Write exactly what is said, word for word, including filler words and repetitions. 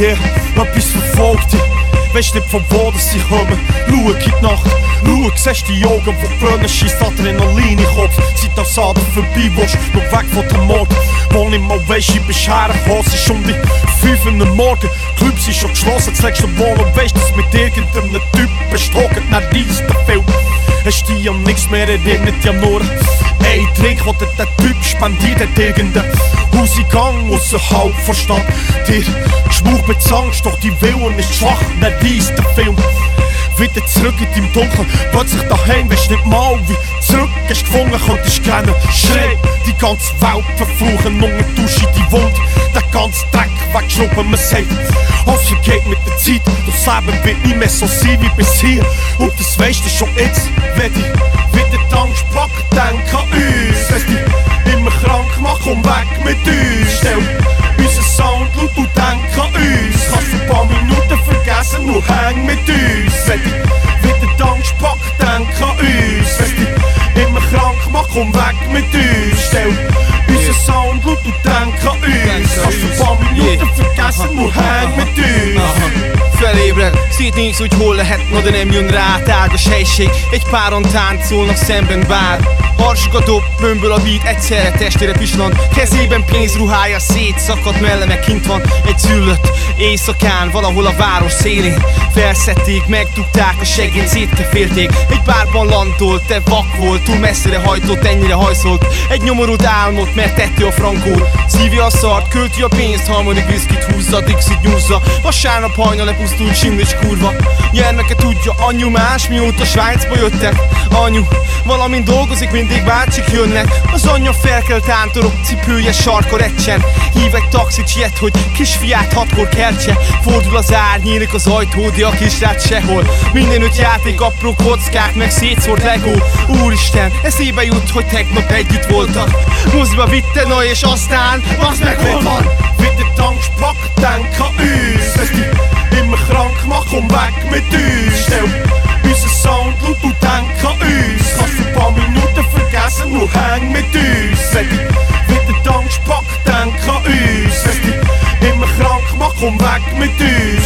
yeah, etwas verfolgt dich. Weisst nicht von wo dass sie kommen. Schau in die Nacht, schau, siehst die Augen, die brennen, scheisst Adrenalin in den Kopf. Seit das Ader vorbei willst, noch weg von dem Mord. Wo nicht mal weisst, ich bin hergekommen, es ist um die fünf Uhr morgen. Club sind schon geschlossen, das letzte Wohl und weisst, dass mit irgendeinem Typ bestochen, dann reisst der Film. Hast dich an nichts mehr erinnert, ja nur ein Trink, oder der Typ spendiert hat irgendeinen Hauseingang ausserhalb der Stadt. Dir Schmuch mit Angst, doch die Willen ist schwach, dann reisst der Film. Wieder zurück in deinem Dunkeln, plötzlich daheim, weisst nicht mal wie zurück hast gefunden, könntest gerne schreien. Die ganze Welt verfluchen, unter Dusche die Wund, der ganze Dreck wegschrubben, man sagt, alles vergeht mit der Zeit, das Leben wird nie mehr so sein wie bis hier. Und das weisst du schon jetzt, wenn dich wieder die Angst packt, denk an uns. Wenn dich immer krank macht, komm weg mit uns. Stell unseren Sound laut und denk an uns. Kannst für ein paar Minuten vergessen, nur häng mit uns. Wenn dich wieder die Angst packt, denk an uns. Wenn dich immer krank macht, komm weg mit uns. Stell unseren Sound laut und denk an uns. Kannst für ein paar Minuten vergessen, nur häng mit uns. Verlebren, ziet niet zo holen het nog een miljoen raad ágos helység. Egy páron táncolnak szemben vár. Harsokat dob, bömböl a beat, egyszerre testére pislan. Kezében pénzruhája szétszakadt, melleme kint van egy züllött éjszakán, valahol a város szélén. Felszették, megdugták a segélyt, szétkefélték. Egy bárban lantolt, te vak volt, túl messzire hajtott, ennyire hajszolt. Egy nyomorult álmot, mert tette a frankót. Szívja a szart, költi a pénzt, harmadik viszkit húzza, Dixit nyúzza. Vasárnap hajnal lepusztult Simlics kurva. Gyermeke tudja, anyu más, mióta Svájcba jöttek. Anyu, valamint dolgozik, mindig bácsik jönnek. Az anyja felkelt tántorok, cipője sarka recsen. Hív egy taxit, siet, hogy kisfiát hatkor keltse. Fordul az ár, nyílik az ajtó, de a kisrác sehol. Mindenütt játék, apró kockák, meg szétszórt Lego. Úristen, eszébe jut, hogy tegnap együtt voltak. Moziba vitte, na és aztán, az meg hol van? Wieder die Angst packt, denk an uns. Wenn dich immer krank macht, komm weg mit uns. Stell unseren Sound laut und denk an uns. Kannst für ein paar Minuten vergessen, nur häng mit uns. Wenn dich wieder die Angst packt, denk an uns. Wenn dich immer krank macht, komm weg mit uns.